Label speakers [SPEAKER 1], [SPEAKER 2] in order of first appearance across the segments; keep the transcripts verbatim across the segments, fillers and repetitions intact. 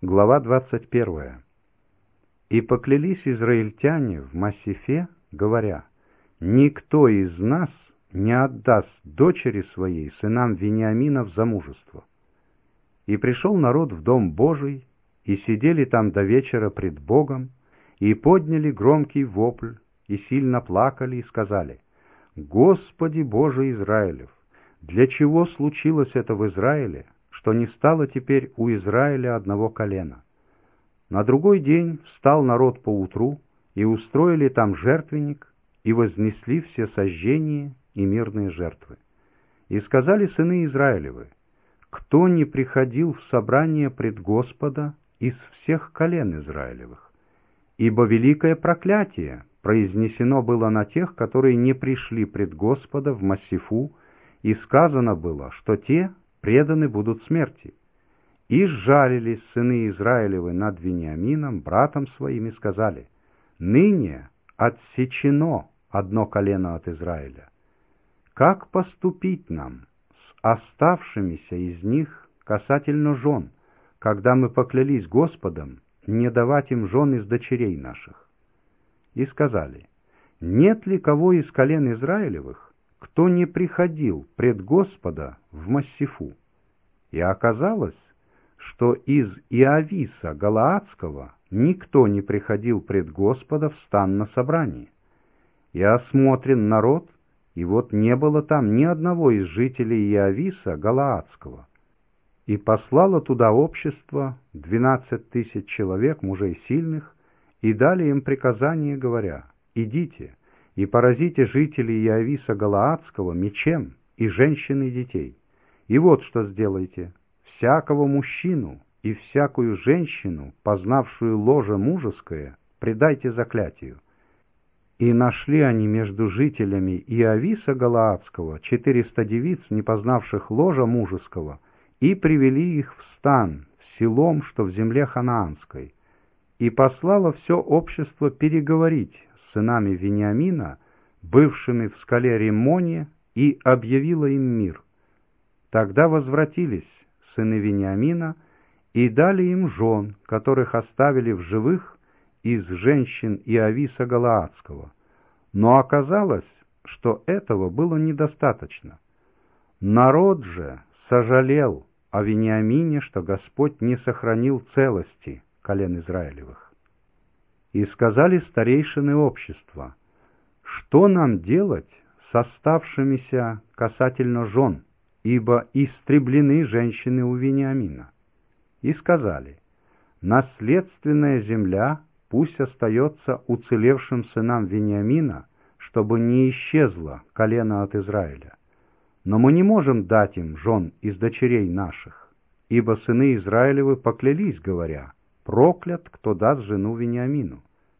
[SPEAKER 1] Глава двадцать первая. «И поклялись израильтяне в Массифе, говоря, никто из нас не отдаст дочери своей сынам Вениамина в замужество. И пришел народ в дом Божий, и сидели там до вечера пред Богом, и подняли громкий вопль, и сильно плакали, и сказали, Господи Боже Израилев, для чего случилось это в Израиле, что не стало теперь у Израиля одного колена? На другой день встал народ поутру, и устроили там жертвенник, и вознесли все сожжения и мирные жертвы. И сказали сыны Израилевы, кто не приходил в собрание пред Господа из всех колен Израилевых? Ибо великое проклятие произнесено было на тех, которые не пришли пред Господа в Массифу, и сказано было, что те преданы будут смерти. И сжалились сыны Израилевы над Вениамином, братом своим, и сказали, ныне отсечено одно колено от Израиля. Как поступить нам с оставшимися из них касательно жен, когда мы поклялись Господом не давать им жен из дочерей наших? И сказали, нет ли кого из колен Израилевых, кто не приходил пред Господа в Массифу? И оказалось, что из Иависа Галаадского никто не приходил пред Господа в стан на собрании. И осмотрен народ, и вот не было там ни одного из жителей Иависа Галаадского. И послало туда общество двенадцать тысяч человек, мужей сильных, и дали им приказание, говоря, идите и поразите жителей Иависа Галаадского мечем и женщин и детей. И вот что сделайте. Всякого мужчину и всякую женщину, познавшую ложе мужеское, предайте заклятию. И нашли они между жителями Иависа Галаадского четыреста девиц, не познавших ложа мужеского, и привели их в стан, в селом, что в земле ханаанской. И послало все общество переговорить с сынами Вениамина, бывшими в скале Риммоне, и объявило им мир. Тогда возвратились сыны Вениамина и дали им жен, которых оставили в живых из женщин Иависа Галаадского. Но оказалось, что этого было недостаточно. Народ же сожалел о Вениамине, что Господь не сохранил целости колен Израилевых. И сказали старейшины общества, что нам делать с оставшимися касательно жен, ибо истреблены женщины у Вениамина. И сказали, наследственная земля пусть остается уцелевшим сынам Вениамина, чтобы не исчезло колено от Израиля. Но мы не можем дать им жен из дочерей наших, ибо сыны Израилевы поклялись, говоря, проклят, кто даст жену Вениамину.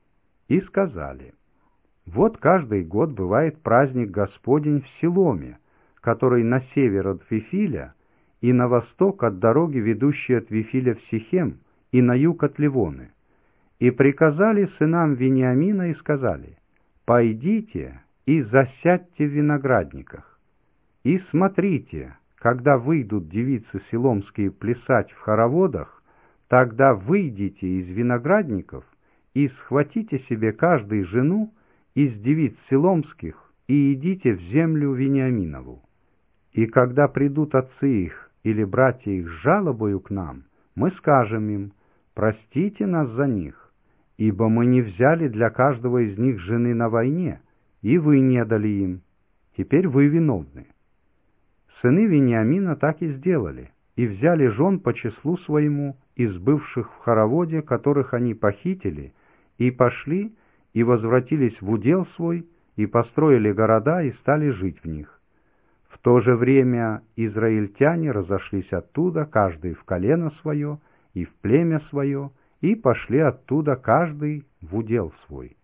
[SPEAKER 1] И сказали, вот каждый год бывает праздник Господень в Силоме, который на север от Вифиля и на восток от дороги, ведущей от Вифиля в Сихем, и на юг от Ливоны. И приказали сынам Вениамина и сказали, пойдите и засядьте в виноградниках. И смотрите, когда выйдут девицы силомские плясать в хороводах, тогда выйдите из виноградников и схватите себе каждый жену из девиц силомских и идите в землю Вениаминову. И когда придут отцы их или братья их с жалобою к нам, мы скажем им, простите нас за них, ибо мы не взяли для каждого из них жены на войне, и вы не дали им. Теперь вы виновны. Сыны Вениамина так и сделали, и взяли жен по числу своему из бывших в хороводе, которых они похитили, и пошли, и возвратились в удел свой, и построили города, и стали жить в них. В то же время израильтяне разошлись оттуда, каждый в колено свое и в племя свое, и пошли оттуда каждый в удел свой.